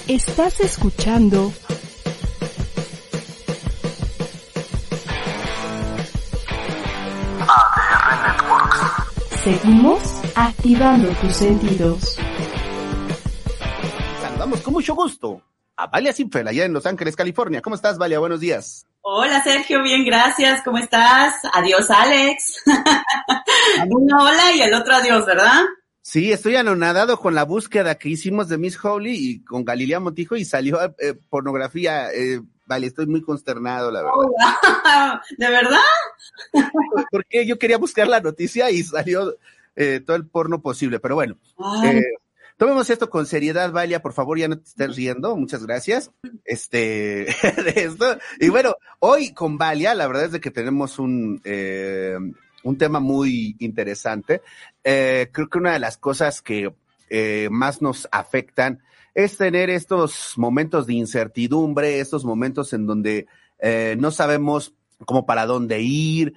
Estás escuchando ADR Networks. Seguimos activando tus sentidos. Saludamos con mucho gusto a Valia Sinfel, allá en Los Ángeles, California. ¿Cómo estás, Valia? Buenos días. Hola, Sergio, bien, gracias. ¿Cómo estás? Adiós, Alex. Una hola y el otro adiós, ¿verdad? Sí, estoy anonadado con la búsqueda que hicimos de Miss Howley y con Galilea Montijo y salió pornografía. Vale, estoy muy consternado, la verdad. Oh, ¿de verdad? Porque yo quería buscar la noticia y salió todo el porno posible, pero bueno. Tomemos esto con seriedad, Valia, por favor, ya no te estés riendo, muchas gracias. De esto. Y bueno, hoy con Valia, la verdad es de que tenemos un tema muy interesante. Creo que una de las cosas que más nos afectan es tener estos momentos de incertidumbre, estos momentos en donde no sabemos cómo para dónde ir,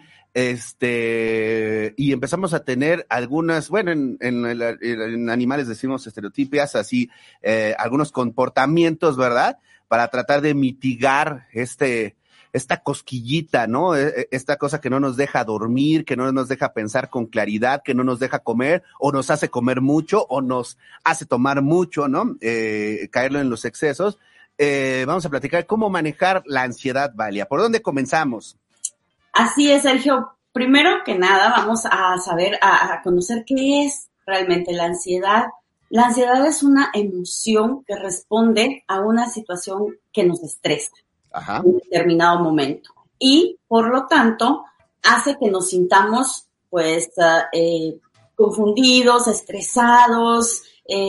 y empezamos a tener algunas, bueno, en animales decimos estereotipias, así, algunos comportamientos, ¿verdad? Para tratar de mitigar esta cosquillita, ¿no? Esta cosa que no nos deja dormir, que no nos deja pensar con claridad, que no nos deja comer, o nos hace comer mucho, o nos hace tomar mucho, ¿no? Caerlo en los excesos. Vamos a platicar cómo manejar la ansiedad, Valia. ¿Por dónde comenzamos? Así es, Sergio. Primero que nada, vamos a saber, a conocer qué es realmente la ansiedad. La ansiedad es una emoción que responde a una situación que nos estresa. Ajá. En un determinado momento. Y, por lo tanto, hace que nos sintamos, pues, confundidos, estresados,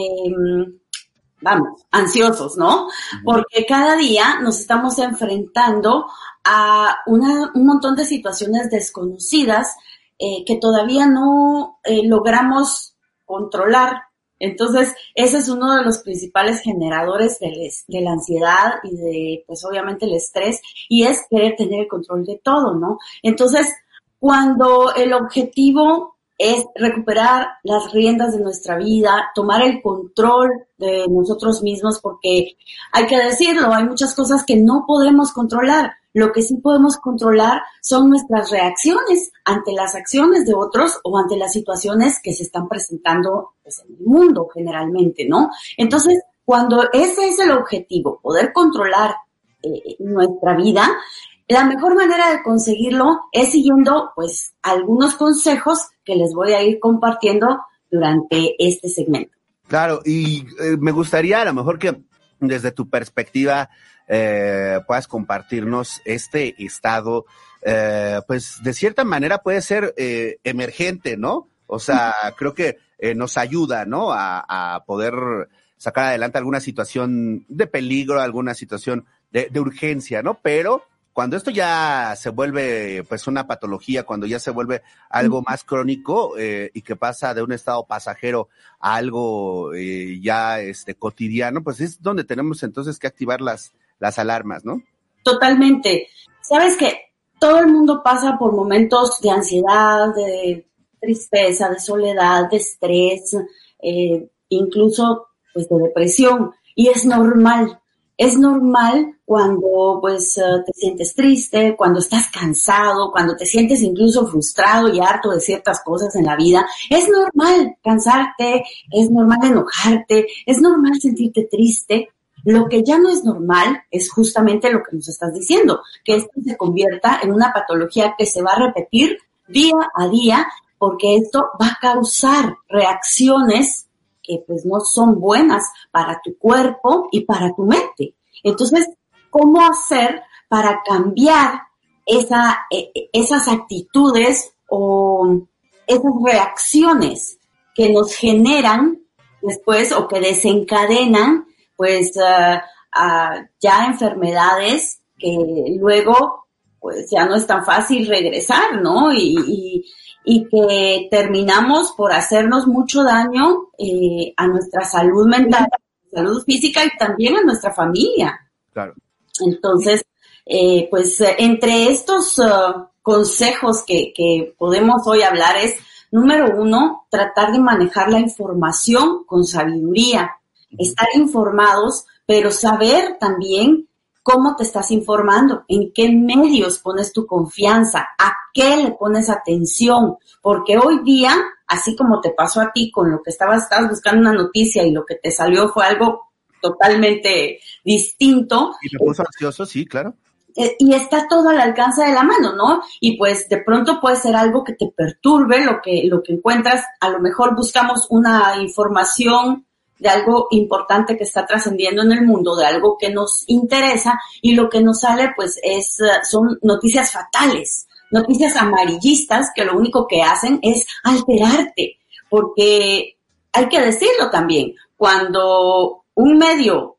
ansiosos, ¿no? Porque cada día nos estamos enfrentando a un montón de situaciones desconocidas que todavía no logramos controlar. Entonces, ese es uno de los principales generadores de la ansiedad y de, pues, obviamente el estrés, y es querer tener el control de todo, ¿no? Entonces, cuando el objetivo es recuperar las riendas de nuestra vida, tomar el control de nosotros mismos, porque hay que decirlo, hay muchas cosas que no podemos controlar. Lo que sí podemos controlar son nuestras reacciones ante las acciones de otros o ante las situaciones que se están presentando, pues, en el mundo generalmente, ¿no? Entonces, cuando ese es el objetivo, poder controlar nuestra vida, la mejor manera de conseguirlo es siguiendo, pues, algunos consejos que les voy a ir compartiendo durante este segmento. Claro, y me gustaría a lo mejor que desde tu perspectiva puedas compartirnos este estado, pues de cierta manera puede ser emergente, ¿no? O sea, creo que nos ayuda, ¿no? A poder sacar adelante alguna situación de peligro, alguna situación de urgencia, ¿no? Pero cuando esto ya se vuelve, pues, una patología, cuando ya se vuelve algo más crónico y que pasa de un estado pasajero a algo ya cotidiano, pues es donde tenemos entonces que activar las alarmas, ¿no? Totalmente. Sabes que todo el mundo pasa por momentos de ansiedad, de tristeza, de soledad, de estrés, incluso, pues, de depresión, y es normal. Es normal cuando, pues, te sientes triste, cuando estás cansado, cuando te sientes incluso frustrado y harto de ciertas cosas en la vida. Es normal cansarte, es normal enojarte, es normal sentirte triste. Lo que ya no es normal es justamente lo que nos estás diciendo, que esto se convierta en una patología que se va a repetir día a día, porque esto va a causar reacciones que, pues, no son buenas para tu cuerpo y para tu mente. Entonces, ¿cómo hacer para cambiar esas actitudes o esas reacciones que nos generan después o que desencadenan, pues, ya enfermedades que luego, pues, ya no es tan fácil regresar, ¿no? Y que terminamos por hacernos mucho daño a nuestra salud mental, salud física y también a nuestra familia. Claro. Entonces, pues, entre estos consejos que podemos hoy hablar es, número 1, tratar de manejar la información con sabiduría. Estar informados pero saber también cómo te estás informando, en qué medios pones tu confianza, a qué le pones atención, porque hoy día, así como te pasó a ti con lo que estabas buscando una noticia y lo que te salió fue algo totalmente distinto. Y te puso ansioso, sí, claro. Y está todo al alcance de la mano, ¿no? Y pues de pronto puede ser algo que te perturbe lo que encuentras. A lo mejor buscamos una información de algo importante que está trascendiendo en el mundo, de algo que nos interesa, y lo que nos sale pues son noticias fatales, noticias amarillistas que lo único que hacen es alterarte, porque hay que decirlo también, cuando un medio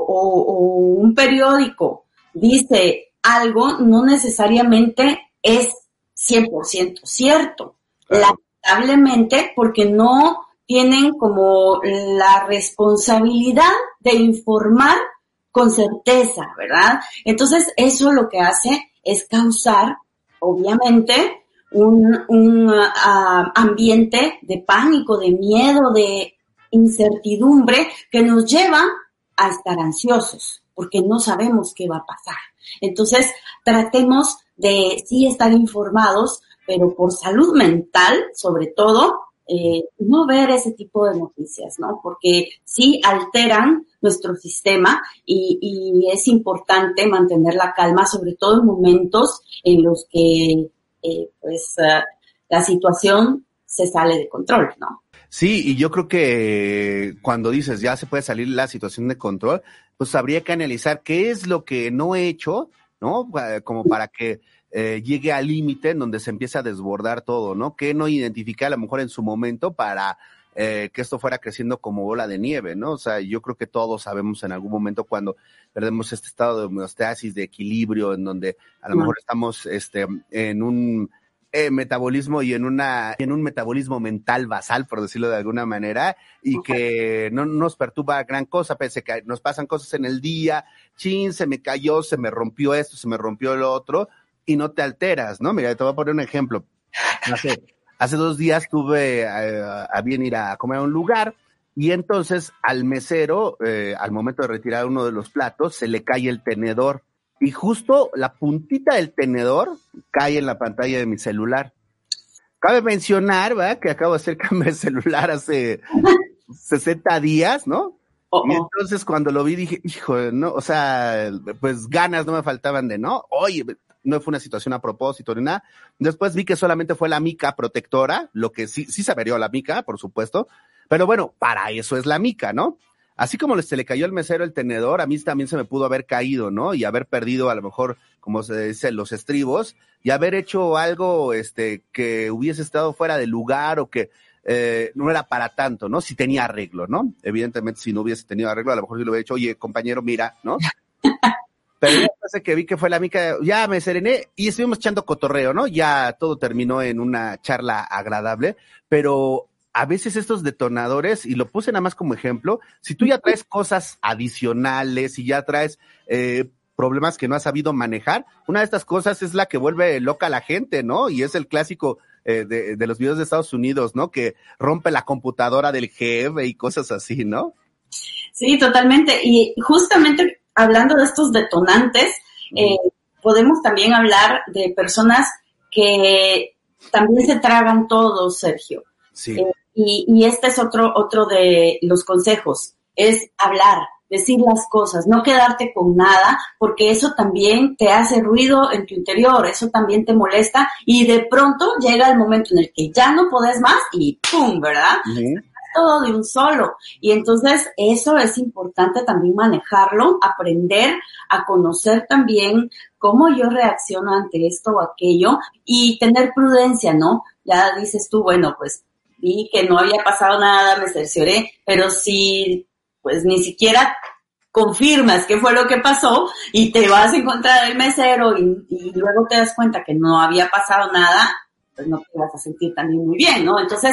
o un periódico dice algo, no necesariamente es 100% cierto. Lamentablemente, porque no tienen como la responsabilidad de informar con certeza, ¿verdad? Entonces, eso lo que hace es causar, obviamente, un ambiente de pánico, de miedo, de incertidumbre que nos lleva a estar ansiosos, porque no sabemos qué va a pasar. Entonces, tratemos de sí estar informados, pero por salud mental, sobre todo, no ver ese tipo de noticias, ¿no? Porque sí alteran nuestro sistema y es importante mantener la calma, sobre todo en momentos en los que, la situación se sale de control, ¿no? Sí, y yo creo que cuando dices ya se puede salir la situación de control, pues habría que analizar qué es lo que no he hecho, ¿no? Como para que llegue al límite en donde se empieza a desbordar todo, ¿no? Que no identifiqué a lo mejor en su momento para que esto fuera creciendo como bola de nieve, ¿no? O sea, yo creo que todos sabemos en algún momento cuando perdemos este estado de homeostasis, de equilibrio, en donde a lo mejor estamos en un metabolismo y en un metabolismo mental basal, por decirlo de alguna manera, y que no nos perturba gran cosa, pese que nos pasan cosas en el día, se me cayó, se me rompió esto, se me rompió lo otro, y no te alteras, ¿no? Mira, te voy a poner un ejemplo. Hace 2 días tuve a bien ir a comer a un lugar, y entonces al mesero, al momento de retirar uno de los platos, se le cae el tenedor. Y justo la puntita del tenedor cae en la pantalla de mi celular. Cabe mencionar, ¿verdad?, que acabo de hacer cambio de celular hace 60 días, ¿no? Y entonces cuando lo vi dije, hijo, no, o sea, pues ganas no me faltaban de, ¿no? Oye, no fue una situación a propósito ni nada. Después vi que solamente fue la mica protectora, lo que sí se averió la mica, por supuesto. Pero bueno, para eso es la mica, ¿no? Así como se le cayó al mesero el tenedor, a mí también se me pudo haber caído, ¿no? Y haber perdido a lo mejor, como se dice, los estribos, y haber hecho algo que hubiese estado fuera de lugar o que no era para tanto, ¿no? Si tenía arreglo, ¿no? Evidentemente, si no hubiese tenido arreglo, a lo mejor yo le hubiera dicho, oye, compañero, mira, ¿no? Pero ya después de que vi que fue la mica, ya me serené y estuvimos echando cotorreo, ¿no? Ya todo terminó en una charla agradable, pero a veces estos detonadores, y lo puse nada más como ejemplo, si tú ya traes cosas adicionales y ya traes problemas que no has sabido manejar, una de estas cosas es la que vuelve loca a la gente, ¿no? Y es el clásico de los videos de Estados Unidos, ¿no? Que rompe la computadora del jefe y cosas así, ¿no? Sí, totalmente. Y justamente hablando de estos detonantes, podemos también hablar de personas que también se tragan todo, Sergio. Sí. Y este es otro de los consejos, es hablar, decir las cosas, no quedarte con nada, porque eso también te hace ruido en tu interior, eso también te molesta, y de pronto llega el momento en el que ya no podés más y ¡pum!, ¿verdad? Todo de un solo. Y entonces eso es importante también manejarlo, aprender a conocer también cómo yo reacciono ante esto o aquello y tener prudencia, ¿no? Ya dices tú, bueno, pues vi que no había pasado nada, me cercioré, pero si pues ni siquiera confirmas qué fue lo que pasó y te vas a encontrar el mesero y luego te das cuenta que no había pasado nada, pues no te vas a sentir también muy bien, ¿no? Entonces,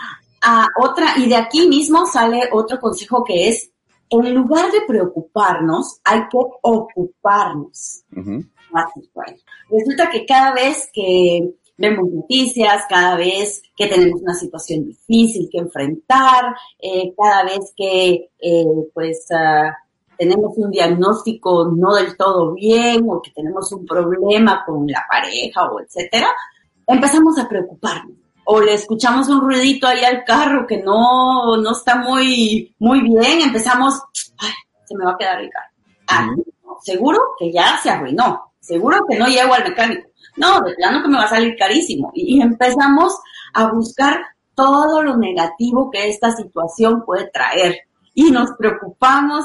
y de aquí mismo sale otro consejo que es, en lugar de preocuparnos, hay que ocuparnos. Uh-huh. Resulta que cada vez que vemos noticias, cada vez que tenemos una situación difícil que enfrentar, cada vez que tenemos un diagnóstico no del todo bien o que tenemos un problema con la pareja o etcétera, empezamos a preocuparnos. O le escuchamos un ruidito ahí al carro que no está muy bien, empezamos, ay, se me va a quedar el carro. Ah, seguro que ya se arruinó, seguro que no llego al mecánico. No, de plano que me va a salir carísimo. Y empezamos a buscar todo lo negativo que esta situación puede traer. Y nos preocupamos,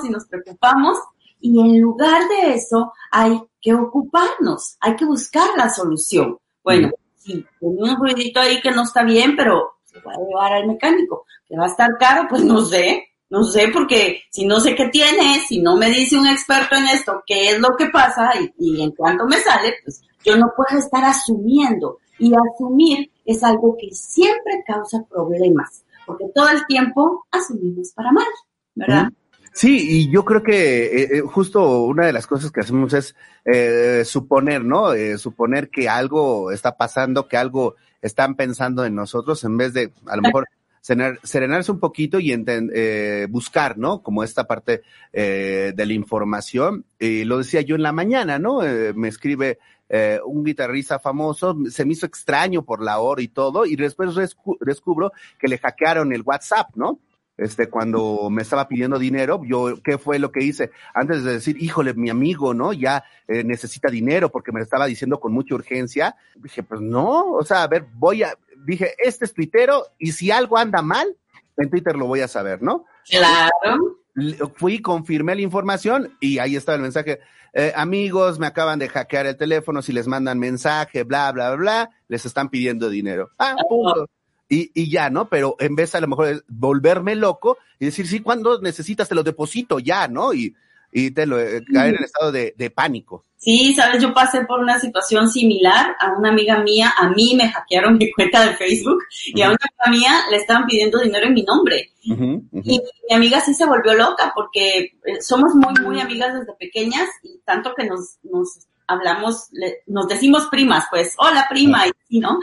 y en lugar de eso hay que ocuparnos, hay que buscar la solución. Bueno, sí, tengo un ruidito ahí que no está bien, pero se puede llevar al mecánico. ¿Que va a estar caro? Pues no sé, porque si no sé qué tiene, si no me dice un experto en esto qué es lo que pasa y en cuánto me sale, pues yo no puedo estar asumiendo. Y asumir es algo que siempre causa problemas, porque todo el tiempo asumimos para mal, ¿verdad? Sí, y yo creo que justo una de las cosas que hacemos es suponer, ¿no? Suponer que algo está pasando, que algo están pensando en nosotros, en vez de, a lo mejor, serenarse un poquito y buscar, ¿no? Como esta parte de la información. Lo decía yo en la mañana, ¿no? Me escribe un guitarrista famoso, se me hizo extraño por la hora y todo, y después descubro que le hackearon el WhatsApp, ¿no? Cuando me estaba pidiendo dinero, yo, ¿qué fue lo que hice? Antes de decir, híjole, mi amigo, ¿no? Ya necesita dinero porque me lo estaba diciendo con mucha urgencia. Dije, pues no, o sea, a ver, dije, este es tuitero y si algo anda mal, en Twitter lo voy a saber, ¿no? Claro. Fui, confirmé la información y ahí estaba el mensaje. Amigos, me acaban de hackear el teléfono, si les mandan mensaje, bla, bla, bla, les están pidiendo dinero. Punto. Y ya, ¿no? Pero en vez a lo mejor de volverme loco y decir, sí, ¿cuándo necesitas? Te lo deposito ya, ¿no? Y caer en estado de pánico. Sí, sabes, yo pasé por una situación similar a una amiga mía, a mí me hackearon mi cuenta de Facebook y a una amiga mía le estaban pidiendo dinero en mi nombre. Y mi amiga sí se volvió loca porque somos muy, muy amigas desde pequeñas y tanto que nos hablamos, nos decimos primas, pues, hola prima, y sí, ¿no?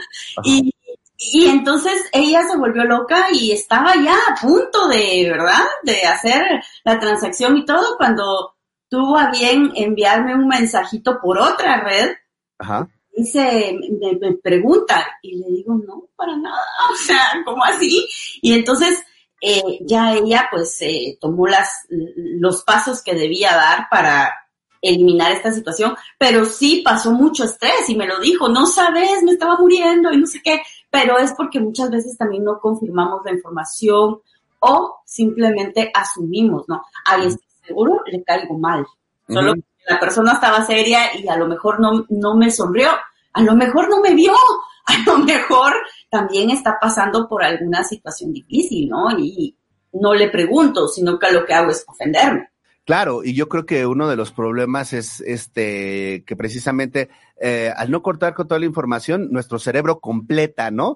Y entonces ella se volvió loca y estaba ya a punto ¿verdad? De hacer la transacción y todo cuando tuvo a bien enviarme un mensajito por otra red. Ajá. Me pregunta y le digo, no, para nada, o sea, ¿cómo así? Y entonces ya ella pues tomó los pasos que debía dar para eliminar esta situación, pero sí pasó mucho estrés y me lo dijo, no sabes, me estaba muriendo y no sé qué, pero es porque muchas veces también no confirmamos la información o simplemente asumimos, ¿no? Ay, estoy seguro, le caigo mal. Solo que la persona estaba seria y a lo mejor no me sonrió, a lo mejor no me vio, a lo mejor también está pasando por alguna situación difícil, ¿no? Y no le pregunto, sino que lo que hago es ofenderme. Claro, y yo creo que uno de los problemas es que precisamente al no cortar con toda la información, nuestro cerebro completa, ¿no?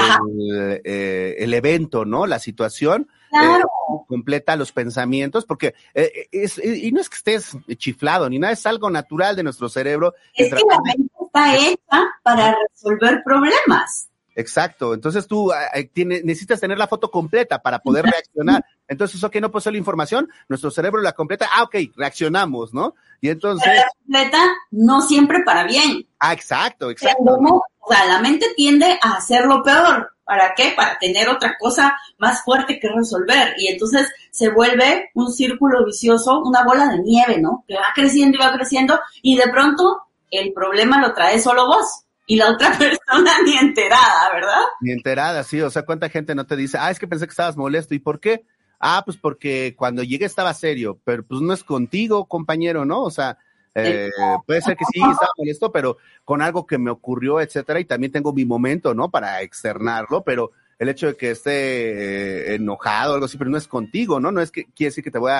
El evento, ¿no? La situación. Claro. Completa los pensamientos, porque y no es que estés chiflado ni nada, es algo natural de nuestro cerebro. Es que la mente está hecha para resolver problemas. Exacto, entonces tú necesitas tener la foto completa para poder reaccionar. Entonces, ok, no posee la información, nuestro cerebro la completa, ok, reaccionamos, ¿no? Y entonces... Pero la completa no siempre para bien. Exacto. O sea, la mente tiende a hacerlo peor. ¿Para qué? Para tener otra cosa más fuerte que resolver. Y entonces se vuelve un círculo vicioso, una bola de nieve, ¿no? Que va creciendo y de pronto el problema lo trae solo vos. Y la otra persona ni enterada, ¿verdad? Ni enterada, sí. O sea, ¿cuánta gente no te dice, es que pensé que estabas molesto? ¿Y por qué? Pues porque cuando llegué estaba serio, pero pues no es contigo, compañero, ¿no? O sea, puede ser que sí estaba molesto, pero con algo que me ocurrió, etcétera, y también tengo mi momento, ¿no? Para externarlo, pero el hecho de que esté enojado o algo así, pero no es contigo, ¿no? No es que quiere decir que te voy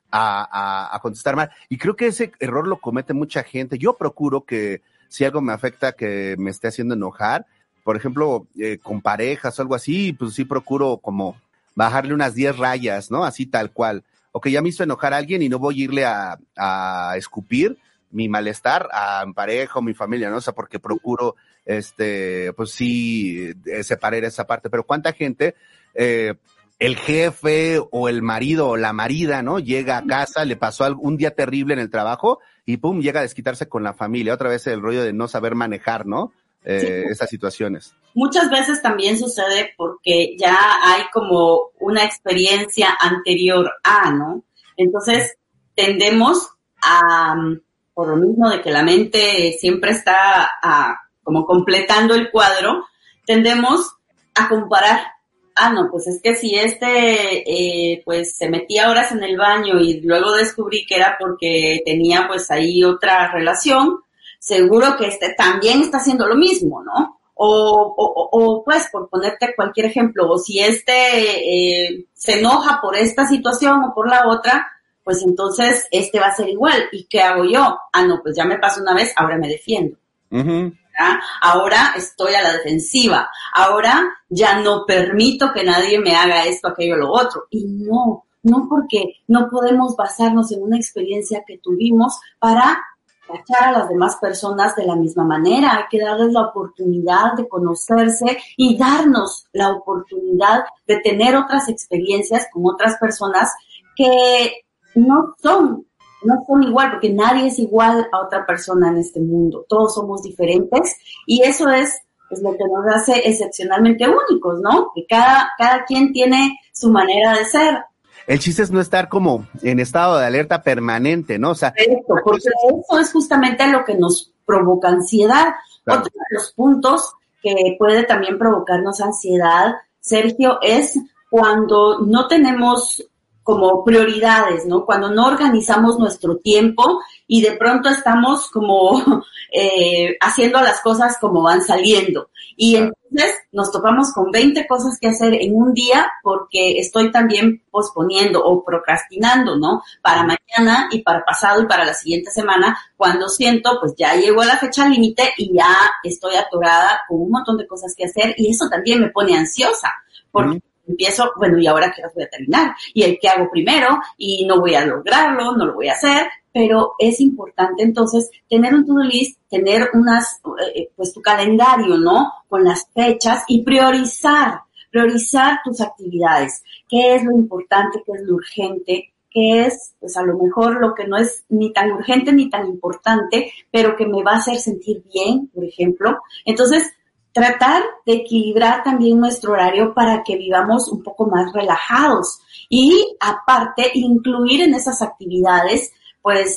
a contestar mal. Y creo que ese error lo comete mucha gente. Yo procuro que si algo me afecta que me esté haciendo enojar, por ejemplo, con parejas o algo así, pues sí procuro como bajarle unas 10 rayas, ¿no? Así tal cual. O que ya me hizo enojar a alguien y no voy a irle a escupir mi malestar a mi pareja o mi familia, ¿no? O sea, porque procuro, pues sí, separar esa parte. Pero ¿cuánta gente el jefe o el marido o la marida, ¿no? Llega a casa, le pasó un día terrible en el trabajo y pum, llega a desquitarse con la familia. Otra vez el rollo de no saber manejar, ¿no? Sí. Esas situaciones. Muchas veces también sucede porque ya hay como una experiencia anterior a, ¿no? Entonces tendemos a, por lo mismo de que la mente siempre está como completando el cuadro, tendemos a comparar. No, pues es que si pues se metía horas en el baño y luego descubrí que era porque tenía pues ahí otra relación, seguro que también está haciendo lo mismo, ¿no? O pues, por ponerte cualquier ejemplo, o si se enoja por esta situación o por la otra, pues entonces va a ser igual. ¿Y qué hago yo? No, pues ya me pasó una vez, ahora me defiendo. Uh-huh. Ahora estoy a la defensiva. Ahora ya no permito que nadie me haga esto, aquello, lo otro. Y no porque no podemos basarnos en una experiencia que tuvimos para tachar a las demás personas de la misma manera. Hay que darles la oportunidad de conocerse y darnos la oportunidad de tener otras experiencias con otras personas que no son igual, porque nadie es igual a otra persona en este mundo. Todos somos diferentes y eso es lo que nos hace excepcionalmente únicos, ¿no? Que cada quien tiene su manera de ser. El chiste es no estar como en estado de alerta permanente, ¿no? O sea, perfecto, porque eso es justamente lo que nos provoca ansiedad. Claro. Otro de los puntos que puede también provocarnos ansiedad, Sergio, es cuando no tenemos como prioridades, ¿no? Cuando no organizamos nuestro tiempo y de pronto estamos como haciendo las cosas como van saliendo. Y entonces nos topamos con 20 cosas que hacer en un día porque estoy también posponiendo o procrastinando, ¿no? Para mañana y para pasado y para la siguiente semana, cuando siento, pues ya llegó a la fecha límite y ya estoy atorada con un montón de cosas que hacer y eso también me pone ansiosa porque empiezo, bueno, ¿y ahora qué las voy a terminar? ¿Y el qué hago primero? Y no voy a lograrlo, no lo voy a hacer, pero es importante entonces tener un to-do list, tener pues tu calendario, ¿no? Con las fechas y priorizar tus actividades. ¿Qué es lo importante? ¿Qué es lo urgente? ¿Qué es, pues a lo mejor lo que no es ni tan urgente ni tan importante, pero que me va a hacer sentir bien, por ejemplo? Entonces, tratar de equilibrar también nuestro horario para que vivamos un poco más relajados y aparte incluir en esas actividades pues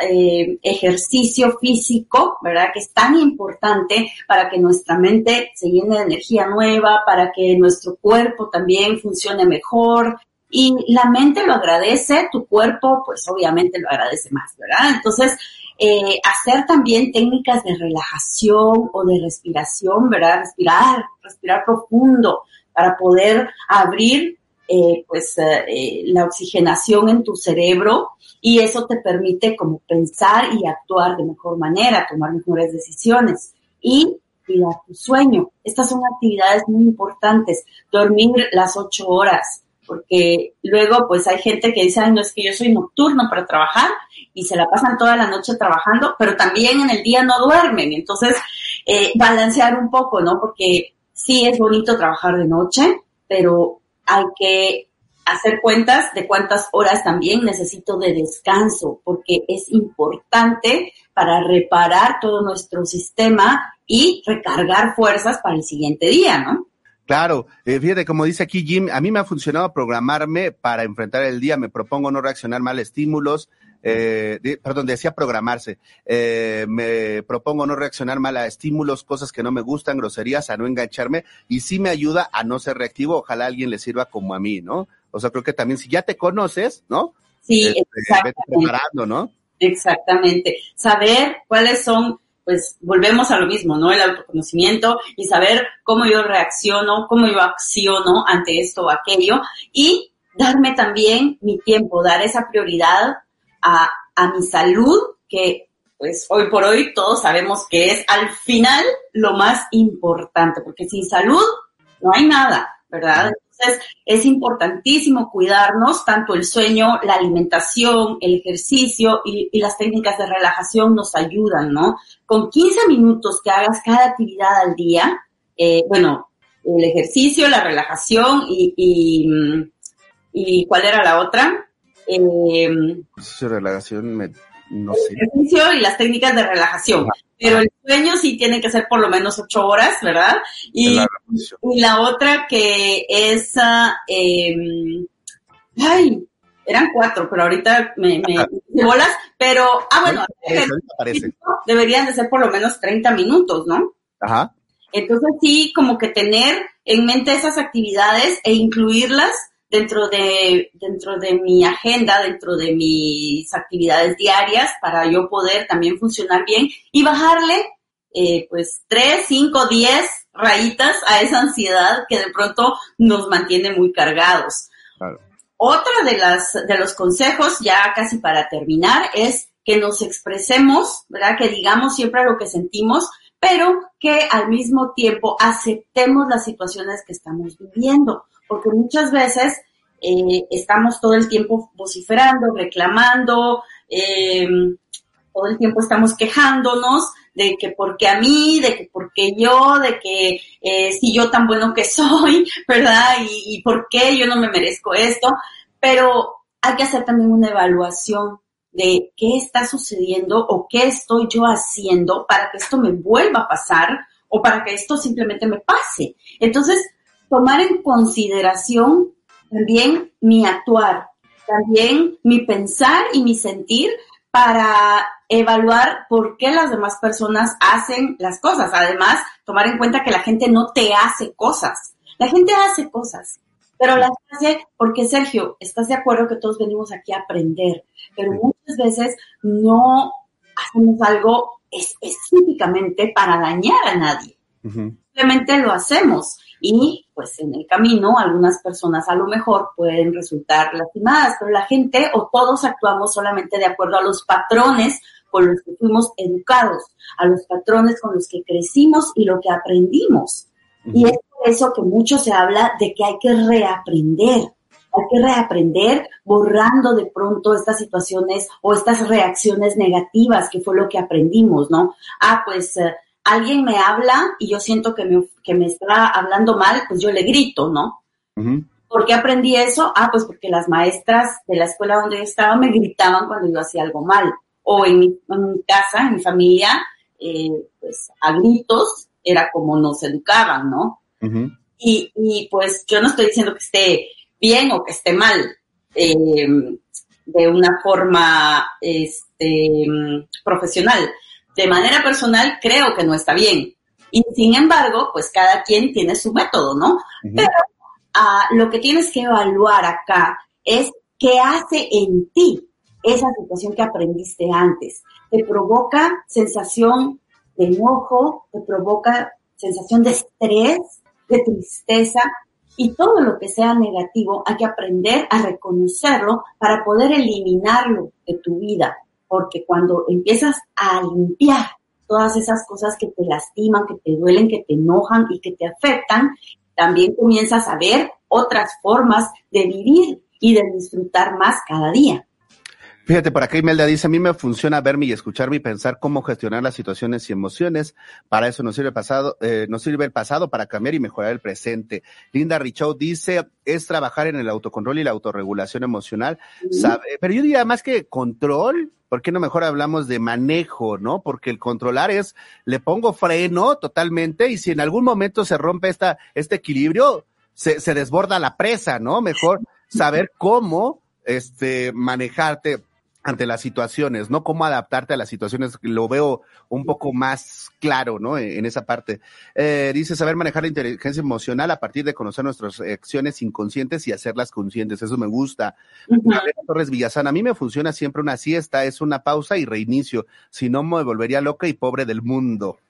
ejercicio físico, ¿verdad? Que es tan importante para que nuestra mente se llene de energía nueva, para que nuestro cuerpo también funcione mejor y la mente lo agradece, tu cuerpo pues obviamente lo agradece más, ¿verdad? Entonces, hacer también técnicas de relajación o de respiración, ¿verdad? Respirar profundo para poder abrir la oxigenación en tu cerebro y eso te permite como pensar y actuar de mejor manera, tomar mejores decisiones y cuidar tu sueño. Estas son actividades muy importantes. Dormir las 8 horas. Porque luego pues hay gente que dice, no, es que yo soy nocturno para trabajar y se la pasan toda la noche trabajando, pero también en el día no duermen. Entonces, balancear un poco, ¿no? Porque sí es bonito trabajar de noche, pero hay que hacer cuentas de cuántas horas también necesito de descanso, porque es importante para reparar todo nuestro sistema y recargar fuerzas para el siguiente día, ¿no? Claro, fíjate, como dice aquí Jim, a mí me ha funcionado programarme para enfrentar el día, me propongo no reaccionar mal a estímulos, decía programarse, me propongo no reaccionar mal a estímulos, cosas que no me gustan, groserías, a no engancharme, y sí me ayuda a no ser reactivo, ojalá a alguien le sirva como a mí, ¿no? O sea, creo que también si ya te conoces, ¿no? Sí, vete preparando, ¿no? Exactamente, saber cuáles son, pues volvemos a lo mismo, ¿no? El autoconocimiento y saber cómo yo reacciono, cómo yo acciono ante esto o aquello y darme también mi tiempo, dar esa prioridad a mi salud, que pues hoy por hoy todos sabemos que es al final lo más importante, porque sin salud no hay nada, ¿verdad? Entonces es importantísimo cuidarnos, tanto el sueño, la alimentación, el ejercicio y las técnicas de relajación nos ayudan, ¿no? Con 15 minutos que hagas cada actividad al día, el ejercicio, la relajación y ¿cuál era la otra? Ejercicio, relajación, no sé. El ejercicio y las técnicas de relajación. Pero el sueño sí tiene que ser por lo menos 8 horas, ¿verdad? Y la otra que es, eran 4, pero ahorita me bolas, pero, bueno, deberían de ser por lo menos 30 minutos, ¿no? Ajá. Entonces sí, como que tener en mente esas actividades e incluirlas dentro de mi agenda, dentro de mis actividades diarias, para yo poder también funcionar bien y bajarle, 3, 5, 10 rayitas a esa ansiedad que de pronto nos mantiene muy cargados. Claro. Otra de los consejos, ya casi para terminar, es que nos expresemos, ¿verdad? Que digamos siempre lo que sentimos, pero que al mismo tiempo aceptemos las situaciones que estamos viviendo, porque muchas veces estamos todo el tiempo vociferando, reclamando, todo el tiempo estamos quejándonos de que por qué a mí, de que por qué yo, de que si yo tan bueno que soy, ¿verdad? Y por qué yo no me merezco esto, pero hay que hacer también una evaluación de qué está sucediendo o qué estoy yo haciendo para que esto me vuelva a pasar o para que esto simplemente me pase. Entonces, tomar en consideración también mi actuar, también mi pensar y mi sentir para evaluar por qué las demás personas hacen las cosas. Además, tomar en cuenta que la gente no te hace cosas. La gente hace cosas, pero las hace porque, Sergio, ¿estás de acuerdo que todos venimos aquí a aprender? Pero muchas veces no hacemos algo específicamente para dañar a nadie. Uh-huh. Simplemente lo hacemos y pues en el camino algunas personas a lo mejor pueden resultar lastimadas, pero la gente o todos actuamos solamente de acuerdo a los patrones con los que fuimos educados, a los patrones con los que crecimos y lo que aprendimos. Uh-huh. Y es por eso que mucho se habla de que hay que reaprender. Hay que reaprender borrando de pronto estas situaciones o estas reacciones negativas que fue lo que aprendimos, ¿no? Alguien me habla y yo siento que me está hablando mal, pues yo le grito, ¿no? Uh-huh. ¿Por qué aprendí eso? Pues porque las maestras de la escuela donde yo estaba me gritaban cuando yo hacía algo mal. O en mi casa, en mi familia, pues a gritos era como nos educaban, ¿no? Uh-huh. Y pues yo no estoy diciendo que esté bien o que esté mal, de una forma profesional. De manera personal, creo que no está bien. Y sin embargo, pues cada quien tiene su método, ¿no? Uh-huh. Pero lo que tienes que evaluar acá es qué hace en ti esa situación que aprendiste antes. Te provoca sensación de enojo, te provoca sensación de estrés, de tristeza, y todo lo que sea negativo hay que aprender a reconocerlo para poder eliminarlo de tu vida. Porque cuando empiezas a limpiar todas esas cosas que te lastiman, que te duelen, que te enojan y que te afectan, también comienzas a ver otras formas de vivir y de disfrutar más cada día. Fíjate, por acá Imelda dice, a mí me funciona verme y escucharme y pensar cómo gestionar las situaciones y emociones. Para eso nos sirve el pasado para cambiar y mejorar el presente. Linda Richaud dice, es trabajar en el autocontrol y la autorregulación emocional. Pero yo diría más que control, ¿por qué no mejor hablamos de manejo, no? Porque el controlar es, le pongo freno totalmente y si en algún momento se rompe este equilibrio, se desborda la presa, ¿no? Mejor saber cómo manejarte ante las situaciones, ¿no? Cómo adaptarte a las situaciones, lo veo un poco más claro, ¿no? En esa parte. Dice, saber manejar la inteligencia emocional a partir de conocer nuestras acciones inconscientes y hacerlas conscientes, eso me gusta. Uh-huh. Torres Villazán, a mí me funciona siempre una siesta, es una pausa y reinicio, si no me volvería loca y pobre del mundo.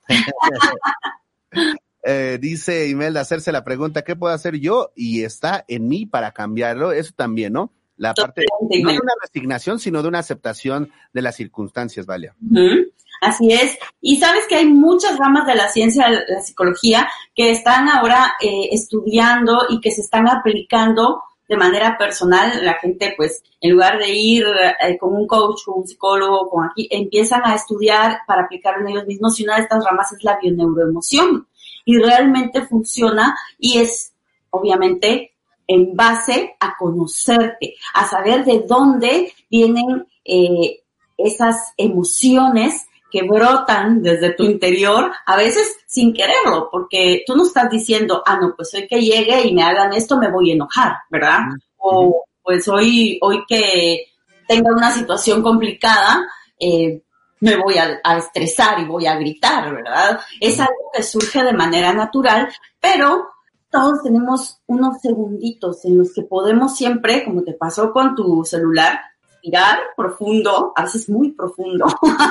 Dice Imelda, hacerse la pregunta, ¿qué puedo hacer yo? Y está en mí para cambiarlo, eso también, ¿no? La parte, no de una resignación, sino de una aceptación de las circunstancias, Valia. Uh-huh. Así es. Y sabes que hay muchas ramas de la ciencia, de la psicología, que están ahora estudiando y que se están aplicando de manera personal. La gente, pues, en lugar de ir con un coach, con un psicólogo, empiezan a estudiar para aplicarlo en ellos mismos. Y una de estas ramas es la bioneuroemoción. y realmente funciona, y es obviamente en base a conocerte, a saber de dónde vienen esas emociones que brotan desde tu interior, a veces sin quererlo, porque tú no estás diciendo, no, pues hoy que llegue y me hagan esto me voy a enojar, ¿verdad? O pues hoy que tenga una situación complicada, me voy a estresar y voy a gritar, ¿verdad? Es algo que surge de manera natural, pero todos tenemos unos segunditos en los que podemos siempre, como te pasó con tu celular, respirar profundo, a veces muy profundo,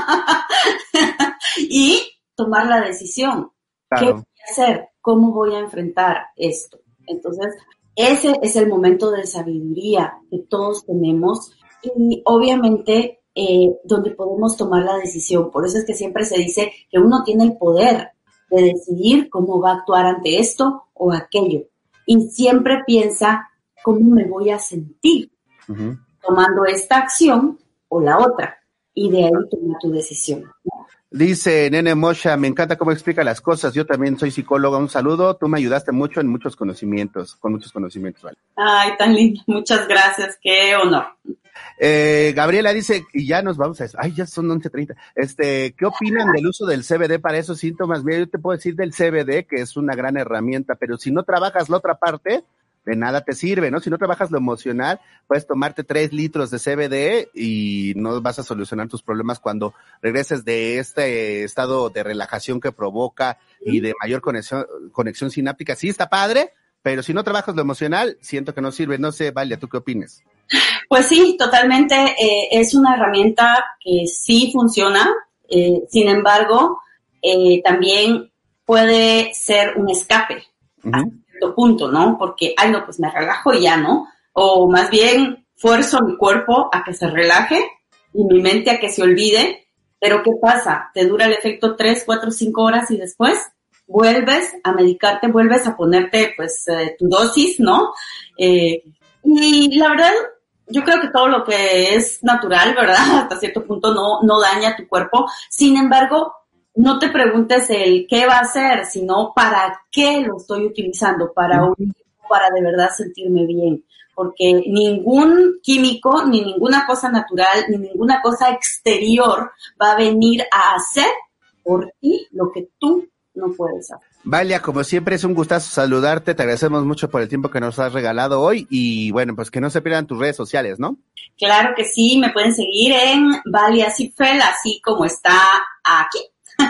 y tomar la decisión. Claro. ¿Qué voy a hacer? ¿Cómo voy a enfrentar esto? Entonces, ese es el momento de sabiduría que todos tenemos y obviamente donde podemos tomar la decisión. Por eso es que siempre se dice que uno tiene el poder de decidir cómo va a actuar ante esto o aquello. Y siempre piensa cómo me voy a sentir tomando esta acción o la otra. Y de ahí toma tu decisión, ¿no? Dice Nene Mosha, me encanta cómo explica las cosas. Yo también soy psicóloga. Un saludo. Tú me ayudaste mucho en muchos conocimientos, ¿vale? Ay, tan lindo. Muchas gracias. Qué honor. Gabriela dice, y ya nos vamos a eso. Ay, ya son 11:30. ¿Qué opinan del uso del CBD para esos síntomas? Mira, yo te puedo decir del CBD que es una gran herramienta, pero si no trabajas la otra parte, de nada te sirve, ¿no? Si no trabajas lo emocional, puedes tomarte 3 litros de CBD y no vas a solucionar tus problemas cuando regreses de este estado de relajación que provoca y de mayor conexión sináptica. Sí, está padre, pero si no trabajas lo emocional, siento que no sirve. No sé, Valia, ¿tú qué opinas? Pues sí, totalmente. Es una herramienta que sí funciona. Sin embargo, también puede ser un escape. Punto, ¿no? Porque, no, pues me relajo y ya, ¿no? O más bien fuerzo mi cuerpo a que se relaje y mi mente a que se olvide, pero ¿qué pasa? Te dura el efecto 3, 4, 5 horas y después vuelves a medicarte, vuelves a ponerte, pues, tu dosis, ¿no? Y la verdad, yo creo que todo lo que es natural, ¿verdad? Hasta cierto punto no daña tu cuerpo. Sin embargo, no te preguntes el qué va a hacer, sino para qué lo estoy utilizando, para de verdad sentirme bien. Porque ningún químico, ni ninguna cosa natural, ni ninguna cosa exterior va a venir a hacer por ti lo que tú no puedes hacer. Valia, como siempre es un gustazo saludarte, te agradecemos mucho por el tiempo que nos has regalado hoy y bueno, pues que no se pierdan tus redes sociales, ¿no? Claro que sí, me pueden seguir en Valia Zipfel, así como está aquí.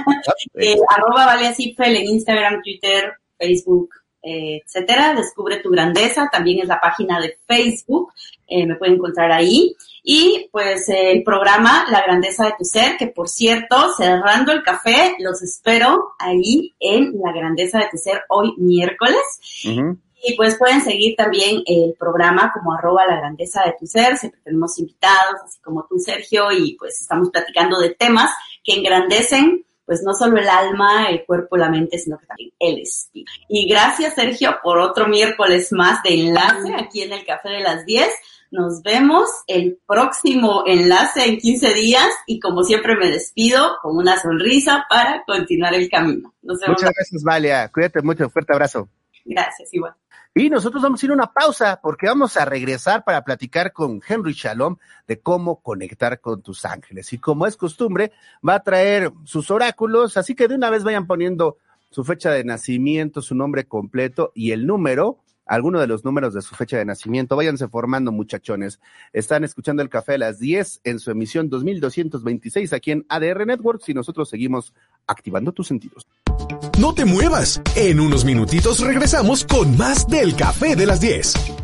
@Valia Zipfel en Instagram, Twitter, Facebook, etcétera. Descubre tu grandeza, también es la página de Facebook, me pueden encontrar ahí. Y pues el programa La Grandeza de tu Ser, que por cierto, cerrando el café, los espero ahí en La Grandeza de tu Ser hoy miércoles. Y pues pueden seguir también el programa como @La Grandeza de tu Ser, siempre tenemos invitados, así como tú, Sergio, y pues estamos platicando de temas que engrandecen pues no solo el alma, el cuerpo, la mente, sino que también el espíritu. Y gracias, Sergio, por otro miércoles más de enlace aquí en el Café de las 10. Nos vemos el próximo enlace en 15 días y como siempre me despido con una sonrisa para continuar el camino. Nos vemos. Muchas gracias, Valia. Cuídate mucho. Fuerte abrazo. Gracias, igual. Y nosotros vamos a ir a una pausa porque vamos a regresar para platicar con Henry Shalom de cómo conectar con tus ángeles. Y como es costumbre, va a traer sus oráculos, así que de una vez vayan poniendo su fecha de nacimiento, su nombre completo y el número, alguno de los números de su fecha de nacimiento. Váyanse formando, muchachones. Están escuchando el Café a las 10 en su emisión 2226 aquí en ADR Networks y nosotros seguimos activando tus sentidos. No te muevas. En unos minutitos regresamos con más del Café de las 10.